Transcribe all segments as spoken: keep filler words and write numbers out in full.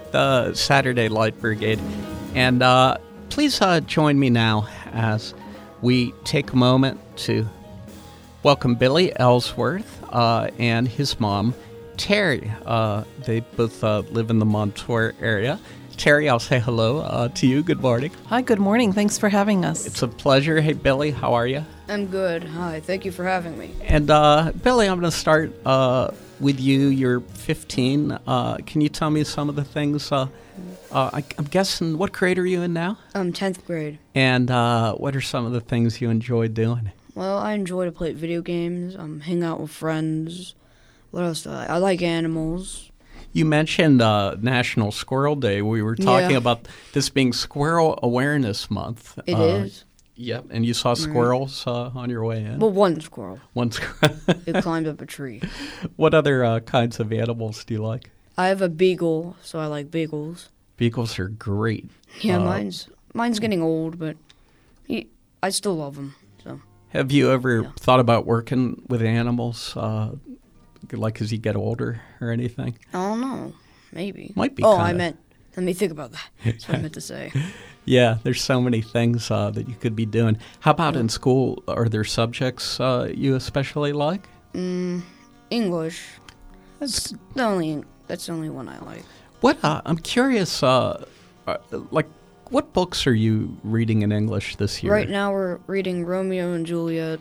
the Saturday Light Brigade. And uh, please uh, join me now as we take a moment to welcome Billy Ellsworth uh, and his mom, Terry. Uh, they both uh, live in the Montour area. Terry, I'll say hello uh, to you. Good morning. Hi, good morning. Thanks for having us. It's a pleasure. Hey, Billy, how are you? I'm good. Hi, thank you for having me. And uh, Billy, I'm going to start uh, with you. You're fifteen. Uh, can you tell me some of the things? Uh, uh, I, I'm guessing, what grade are you in now? Um, tenth grade. And uh, what are some of the things you enjoy doing? Well, I enjoy to play video games, um, hang out with friends. What else do I I like animals. You mentioned uh, National Squirrel Day. We were talking Yeah. about this being Squirrel Awareness Month. It uh, is. Yep, and you saw squirrels uh, on your way in? Well, one squirrel. One squirrel. It climbed up a tree. What other uh, kinds of animals do you like? I have a beagle, so I like beagles. Beagles are great. Yeah, Uh, mine's mine's getting old, but he, I still love him. So Have you ever Yeah. thought about working with animals, uh, like as you get older or anything? I don't know, maybe. Might be Oh, I kinda- meant. Let me think about that. That's what I meant to say. Yeah, there's so many things uh, that you could be doing. How about in school? Are there subjects uh, you especially like? Mm, English. That's The only that's the only one I like. what uh, I'm curious. Uh, uh, like, what books are you reading in English this year? Right now we're reading Romeo and Juliet.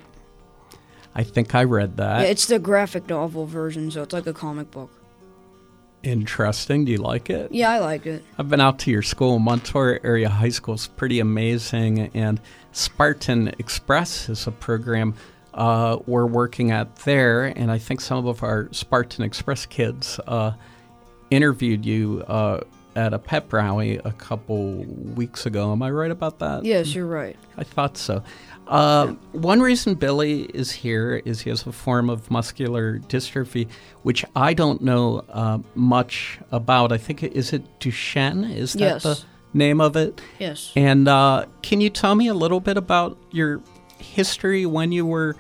I think I read that. Yeah, it's the graphic novel version, so it's like a comic book. Interesting. Do you like it? Yeah, I like it. I've been out to your school. Montour Area High School is pretty amazing, and Spartan Express is a program uh, we're working at there, and I think some of our Spartan Express kids uh, interviewed you uh, at a pep rally a couple weeks ago. Am I right about that? Yes, you're right. I thought so. Uh, one reason Billy is here is he has a form of muscular dystrophy, which I don't know uh, much about. I think, it- is it Duchenne? Is that Yes. the name of it? Yes. And uh, can you tell me a little bit about your history when you were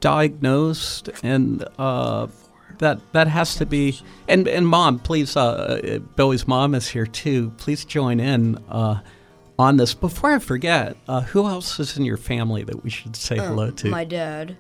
diagnosed? And uh, that that has to be. And and mom, please. Uh, Billy's mom is here too. Please join in uh, on this. Before I forget, uh, who else is in your family that we should say Um, hello to? My dad.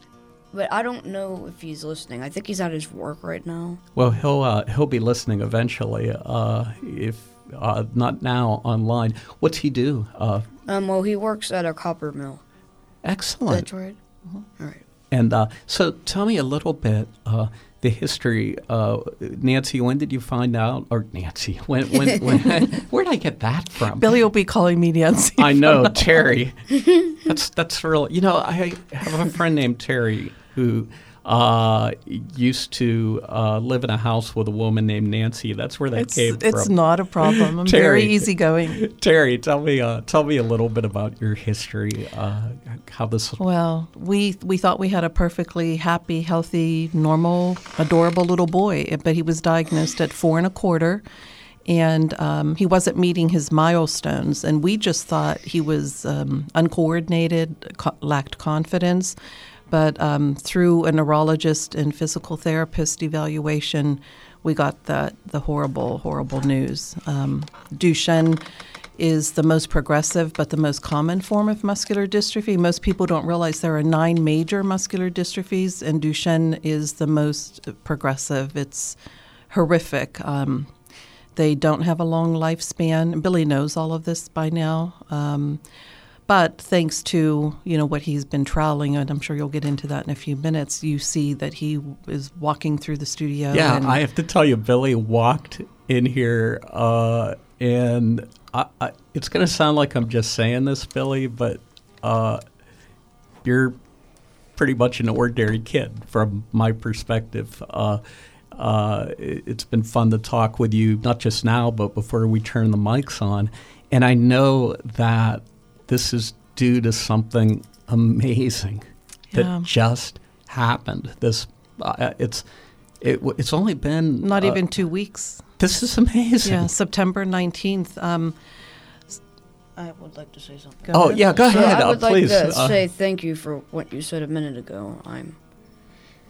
But I don't know if he's listening. I think he's at his work right now. Well, he'll uh, he'll be listening eventually. Uh, if uh, not now, online. What's he do? Uh, Um, well, he works at a copper mill. excellent. That's right. All right. And uh, so tell me a little bit, uh, the history. Uh, Nancy, when did you find out? Or Nancy, when, when, when where did I get that from? Billy will be calling me Nancy. I know, Terry. That's that's real. You know, I have a friend named Terry who uh, used to uh, live in a house with a woman named Nancy. That's where that It's, came it's from. not a problem. I'm Terry. very easygoing. Terry, tell me, uh, tell me a little bit about your history. Uh, how this. Well, we we thought we had a perfectly happy, healthy, normal, adorable little boy, but he was diagnosed at four and a quarter, and um, he wasn't meeting his milestones. And we just thought he was um, uncoordinated, co- lacked confidence. But um, through a neurologist and physical therapist evaluation, we got the, the horrible, horrible news. Um, Duchenne is the most progressive but the most common form of muscular dystrophy. Most people don't realize there are nine major muscular dystrophies, and Duchenne is the most progressive. It's horrific. Um, they don't have a long lifespan. Billy knows all of this by now. Um, But thanks to, you know, what he's been trialing, and I'm sure you'll get into that in a few minutes, you see that he is walking through the studio. Yeah, and I have to tell you, Billy walked in here, uh, and I, I, it's going to sound like I'm just saying this, Billy, but uh, you're pretty much an ordinary kid from my perspective. Uh, uh, it, it's been fun to talk with you, not just now, but before we turn the mics on. And I know that this is due to something amazing that Yeah. just happened. This, uh, it's, it, it's only been not uh, even two weeks. This is amazing. Yeah, September nineteenth. Um, I would like to say something. go Oh ahead. yeah, go So ahead. I uh, would like please. to uh, say thank you for what you said a minute ago. I'm,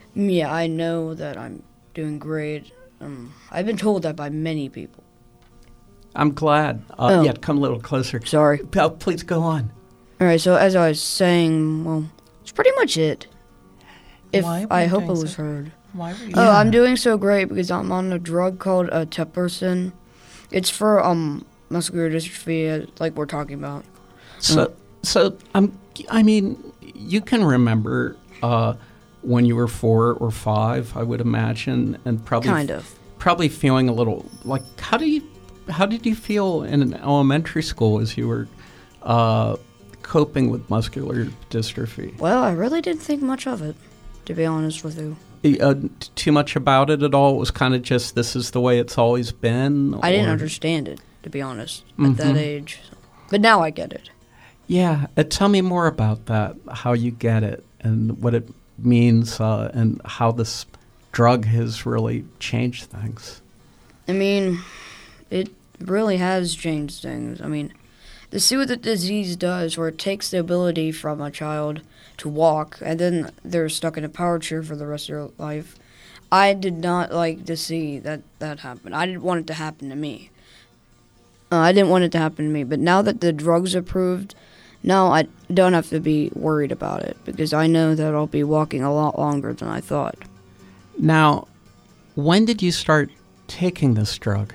yeah, I know that I'm doing great. Um, I've been told that by many people. I'm glad. Uh, Oh. Yeah, come a little closer. Sorry. Oh, please go on. All right, so as I was saying, well, it's pretty much it. If Why were I you hope it doing was so- heard. Why were you? Oh, Yeah. I'm doing so great because I'm on a drug called uh, Tepersin. It's for um muscular dystrophy, uh, like we're talking about. So, so I'm. I mean, you can remember uh, when you were four or five, I would imagine, and probably Kind of. probably feeling a little like how do you how did you feel in elementary school as you were uh, coping with muscular dystrophy? Well, I really didn't think much of it, to be honest with you. Uh, t- too much about it at all? It was kind of just this is the way it's always been. I didn't or- understand it, to be honest, at that Mhm. age. But now I get it. Yeah, uh, tell me more about that. How you get it and what it means, uh, and how this drug has really changed things. I mean, it really has changed things. I mean, to see what the disease does, where it takes the ability from a child to walk, and then they're stuck in a power chair for the rest of their life. I did not like to see that that happen. I didn't want it to happen to me. Uh, I didn't want it to happen to me. But now that the drug's approved, now I don't have to be worried about it because I know that I'll be walking a lot longer than I thought. Now, when did you start taking this drug?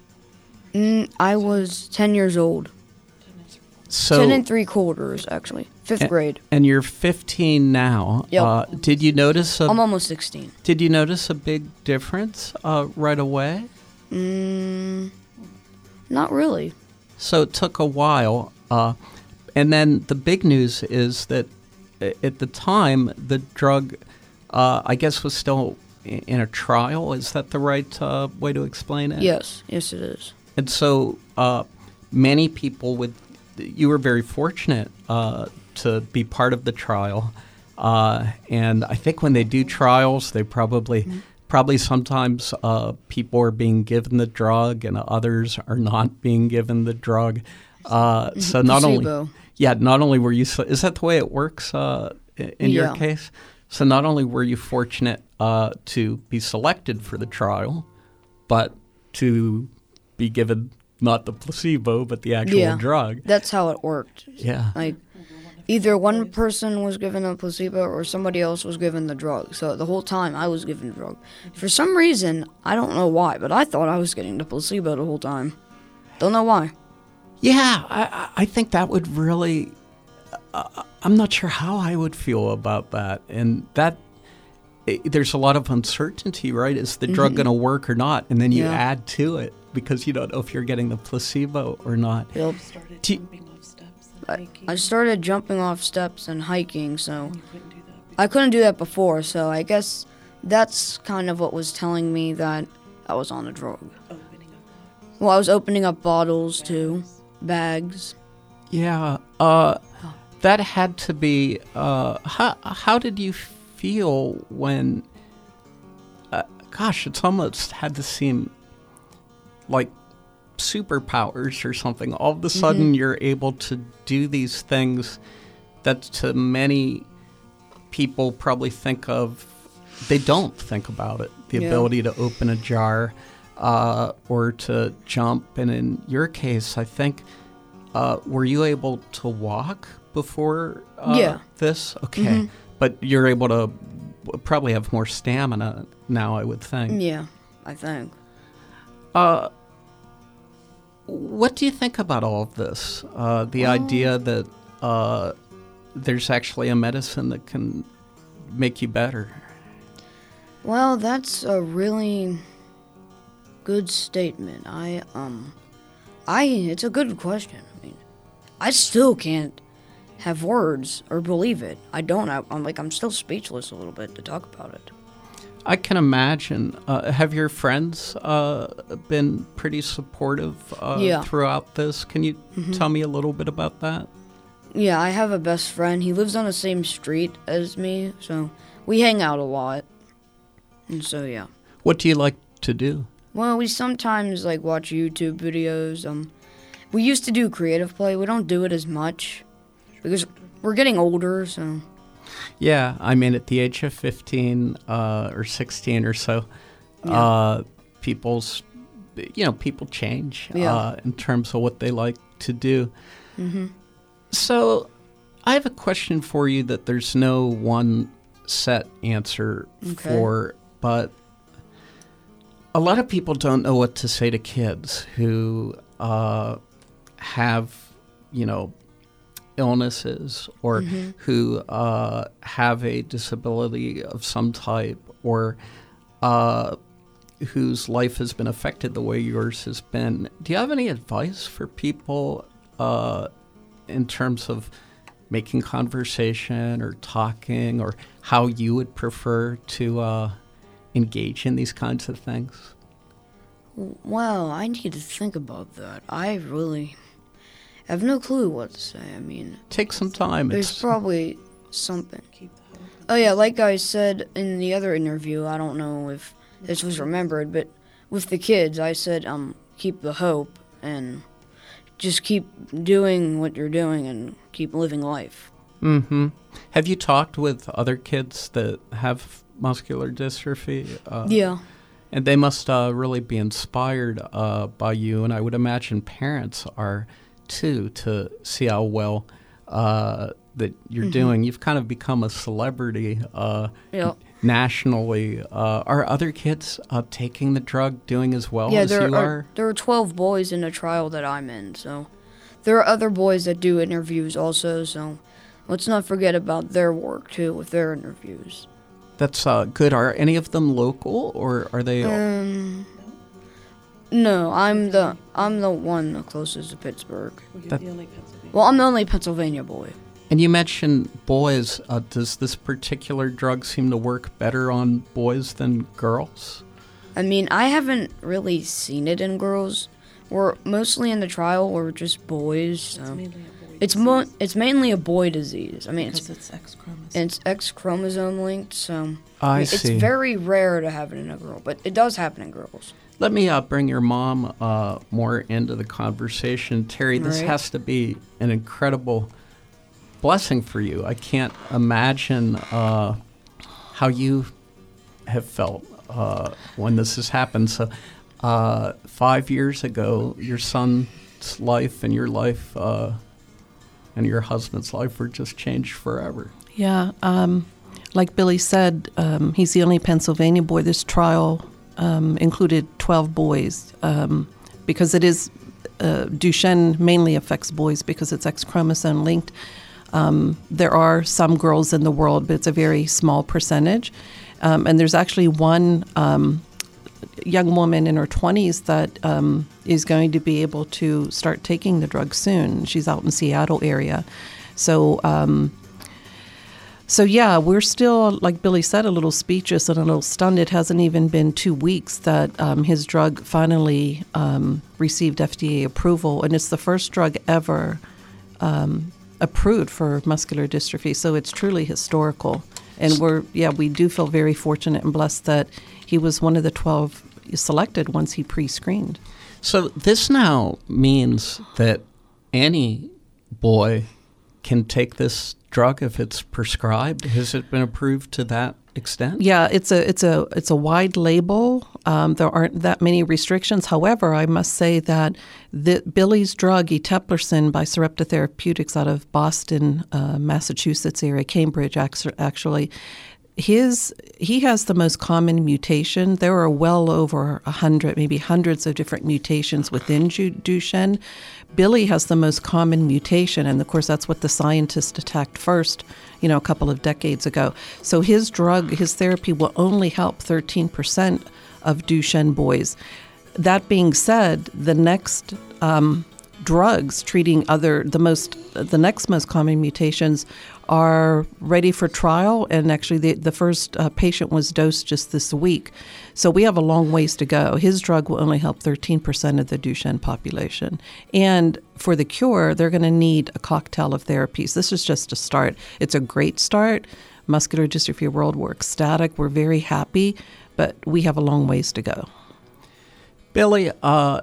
Mm, I was ten years old. So, ten and three quarters, actually. Fifth A- grade. and you're fifteen now. Yep. Uh, did you notice a I'm almost sixteen. Did you notice a big difference uh, right away? Mm, not really. So it took a while, uh, and then the big news is that a- at the time the drug, uh, I guess, was still i- in a trial. Is that the right uh, way to explain it? Yes, yes it is. And so uh, many people would. You were very fortunate uh, to be part of the trial, uh, and I think when they do trials, they probably. Probably sometimes uh, people are being given the drug and others are not being given the drug. Uh, so not Placebo. only, yeah, not only were you, se- is that the way it works uh, i- in your Yeah. case? So not only were you fortunate uh, to be selected for the trial, but to be given not the placebo, but the actual Yeah. drug. That's how it worked. Yeah. Like, either one person was given a placebo or somebody else was given the drug. So the whole time I was given the drug. For some reason, I don't know why, but I thought I was getting the placebo the whole time. Don't know why. Yeah, I, I I think that would really. Uh, I'm not sure how I would feel about that, and that i there's a lot of uncertainty, right? Is the drug going to work or not? And then you Yeah. add to it because you don't know if you're getting the placebo or not. Yep. started Do you- jumping off steps and I, hiking. I started jumping off steps and hiking, so You couldn't do that. I couldn't do that before. So I guess that's kind of what was telling me that I was on a drug. Opening up Well, I was opening up bottles too, bags. Yeah, uh, that had to be. Uh, how how did you feel when? Uh, gosh, it's almost had to seem like superpowers or something. All of a sudden, you're able to do these things that to many people probably think of. They don't think about it. The Yeah. ability to open a jar uh, or to jump. And in your case, I think. Uh, were you able to walk before uh, Yeah. this? Okay. But you're able to w- probably have more stamina now, I would think. Yeah, I think. Uh, what do you think about all of this? Uh, the idea that uh, there's actually a medicine that can make you better. Well, that's a really good statement. I um I it's a good question. I mean, I still can't have words or believe it. I don't. I, I'm like I'm still speechless a little bit to talk about it. I can imagine. Uh, have your friends uh, been pretty supportive uh, Yeah. throughout this? Can you tell me a little bit about that? Yeah, I have a best friend. He lives on the same street as me, so we hang out a lot. And so yeah. What do you like to do? Well, we sometimes like watch YouTube videos. Um, we used to do creative play. We don't do it as much because we're getting older. So Yeah, I mean, at the age of fifteen uh, or sixteen or so, uh, people's you know, people change Yeah. uh, in terms of what they like to do. Mm-hmm. So I have a question for you that there's no one set answer Okay. for, but a lot of people don't know what to say to kids who uh, have, you know, illnesses or Mhm. who uh, have a disability of some type or uh, whose life has been affected the way yours has been. Do you have any advice for people uh, in terms of making conversation or talking or how you would prefer to uh, engage in these kinds of things? Well, I need to think about that. I really have no clue what to say. I mean, Take some time. there's It's, probably something. Oh yeah, like I said in the other interview, I don't know if this was remembered, but with the kids, I said, um, keep the hope and just keep doing what you're doing and keep living life. mm-hmm. Have you talked with other kids that have muscular dystrophy? Uh, Yeah. And they must uh, really be inspired uh, by you, and I would imagine parents are too, to see how well uh, that you're Mm-hmm. doing. You've kind of become a celebrity uh, Yeah. nationally. Uh, are other kids uh, taking the drug, doing as well yeah, as there you are, are? there are twelve boys in the trial that I'm in, so there are other boys that do interviews also, so let's not forget about their work too with their interviews. That's uh, good. Are any of them local, or are they? Um, no, I'm the I'm the one the closest to Pittsburgh. That- Well, I'm the only Pennsylvania boy. And you mentioned boys. Uh, does this particular drug seem to work better on boys than girls? I mean, I haven't really seen it in girls. We're mostly in the trial. We're just boys. So it's mo- it's mainly a boy disease. I mean, it's because it's X chromosome. and it's X chromosome linked. So I mean, see. It's very rare to have it in a girl, but it does happen in girls. Let me uh, bring your mom uh, more into the conversation. Terry, this Right. has to be an incredible blessing for you. I can't imagine uh, how you have felt uh, when this has happened. So, uh, five years ago, your son's life and your life uh, and your husband's life were just changed forever. Yeah, um, like Billy said, um, he's the only Pennsylvania boy. This trial um, included twelve boys um, because it is uh, Duchenne mainly affects boys because it's X chromosome linked. Um, there are some girls in the world, but it's a very small percentage. Um, and there's actually one um, young woman in her twenties that um, is going to be able to start taking the drug soon. She's out in Seattle area. So, um, so yeah, we're still, like Billy said, a little speechless and a little stunned. It hasn't even been two weeks that um, his drug finally um, received F D A approval, and it's the first drug ever um, approved for muscular dystrophy. So it's truly historical. And we're, yeah, we do feel very fortunate and blessed that he was one of the twelve selected once he pre-screened. So this now means that any boy can take this drug if it's prescribed. Has it been approved to that extent? Yeah, it's a it's a it's a wide label. Um, there aren't that many restrictions. However, I must say that the, Billy's drug, Eteplirsen, by Sarepta Therapeutics out of Boston, uh, Massachusetts area, Cambridge actually, his he has the most common mutation. There are well over a hundred, maybe hundreds of different mutations within Duchenne. Billy has the most common mutation, and of course that's what the scientists attacked first, you know, a couple of decades ago. So his drug, his therapy will only help thirteen percent of Duchenne boys. That being said, the next um, drugs treating other, the most, the next most common mutations are ready for trial, and actually the, the first uh, patient was dosed just this week. So we have a long ways to go. His drug will only help thirteen percent of the Duchenne population. And for the cure, they're going to need a cocktail of therapies. This is just a start. It's a great start. Muscular Dystrophy World, we're ecstatic. We're very happy, but we have a long ways to go. Billy, uh,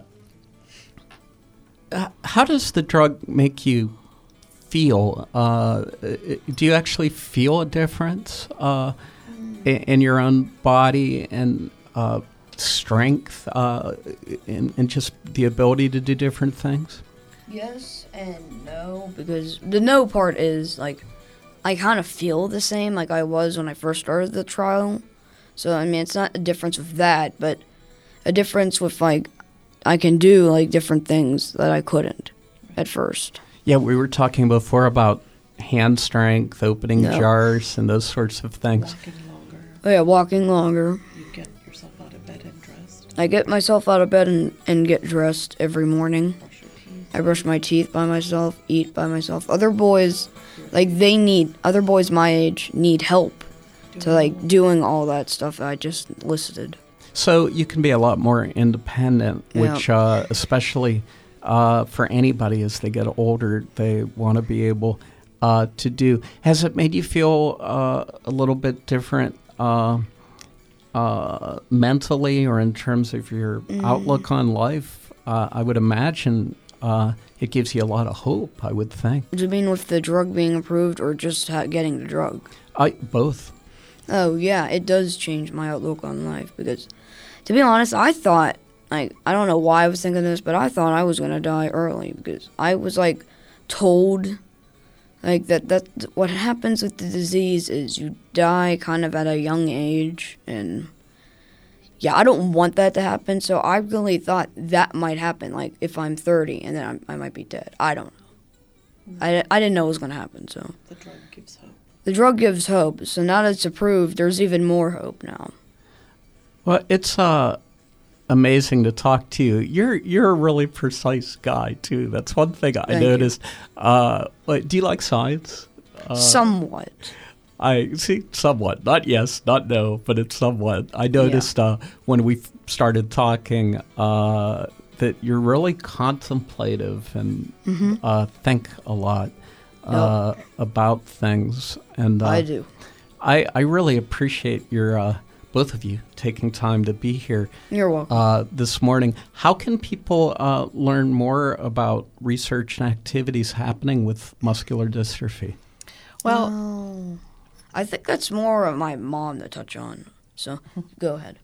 how does the drug make you feel? Uh, do you actually feel a difference uh, in, in your own body? And uh, strength uh, and, and just the ability to do different things? Yes and no, because the no part is, like, I kind of feel the same like I was when I first started the trial. So, I mean, it's not a difference with that, but a difference with, like, I can do, like, different things that I couldn't at first. Yeah, we were talking before about hand strength, opening No. jars, and those sorts of things. Walking longer. Oh, yeah, walking longer. You get yourself out of bed and dressed. I get myself out of bed and, and get dressed every morning. Brush your teeth. I brush my teeth by myself, eat by myself. Other boys, like, they need, other boys my age need help to, like, doing all that stuff I just listed. So you can be a lot more independent, Yeah. which uh, especially uh, for anybody as they get older, they want to be able uh, to do. Has it made you feel uh, a little bit different uh, uh, mentally or in terms of your Mm. outlook on life? Uh, I would imagine uh, it gives you a lot of hope, I would think. Do you mean with the drug being approved or just ha- getting the drug? I, both. Oh, yeah, it does change my outlook on life because, to be honest, I thought, like, I don't know why I was thinking this, but I thought I was going to die early because I was, like, told, like, that, that what happens with the disease is you die kind of at a young age, and, yeah, I don't want that to happen, so I really thought that might happen, like, if I'm thirty and then I'm, I might be dead. I don't know. I, I didn't know it was going to happen, so. The drug gives hope. The drug gives hope, so now that it's approved, there's even more hope now. Well, it's uh, amazing to talk to you. You're you're a really precise guy too. That's one thing I Thank you. noticed. Uh, like, do you like science? Uh, Somewhat. I see somewhat, not yes, not no, but it's somewhat. I noticed uh, when we f- started talking uh, that you're really contemplative and Mm-hmm. uh, think a lot uh, about things. And uh, I do. I, I really appreciate your uh, both of you taking time to be here You're welcome. uh, this morning. How can people uh, learn more about research and activities happening with muscular dystrophy? Well, Oh. I think that's more of my mom to touch on. So go ahead.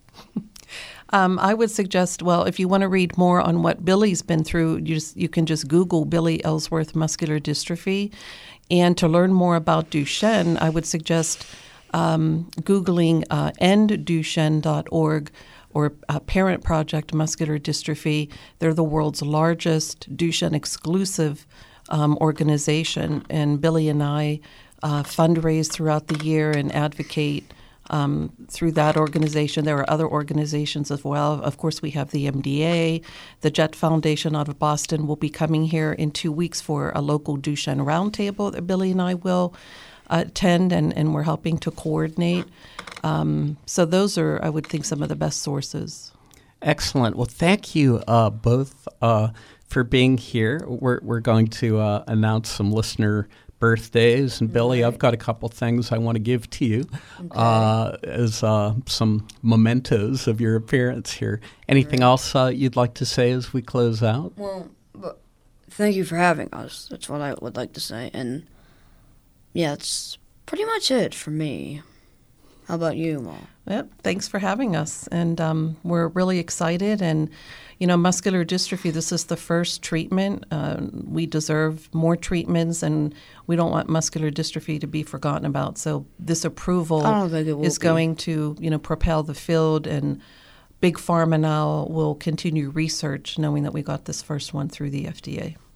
Um, I would suggest, well, if you want to read more on what Billy's been through, you, just, you can just Google Billy Ellsworth muscular dystrophy. And to learn more about Duchenne, I would suggest um, Googling uh, end duchenne dot org or uh, Parent Project Muscular Dystrophy. They're the world's largest Duchenne exclusive um, organization. And Billy and I uh, fundraise throughout the year and advocate Um, through that organization. There are other organizations as well. Of course, we have the M D A. The Jet Foundation out of Boston will be coming here in two weeks for a local Duchenne roundtable that Billy and I will uh, attend, and, and we're helping to coordinate. Um, so those are, I would think, some of the best sources. Excellent. Well, thank you uh, both uh, for being here. We're, we're going to uh, announce some listener birthdays. And Billy, I've got a couple things I want to give to you uh, as uh, some mementos of your appearance here. Anything Right. else uh, you'd like to say as we close out? Well, but thank you for having us. That's what I would like to say. And yeah, that's pretty much it for me. How about you, Mom? Yep, thanks for having us. And um, we're really excited. And, you know, muscular dystrophy, this is the first treatment. Uh, we deserve more treatments, and we don't want muscular dystrophy to be forgotten about. So this approval I don't think it will is be. going to, you know, propel the field. And Big Pharma now will continue research, knowing that we got this first one through the F D A.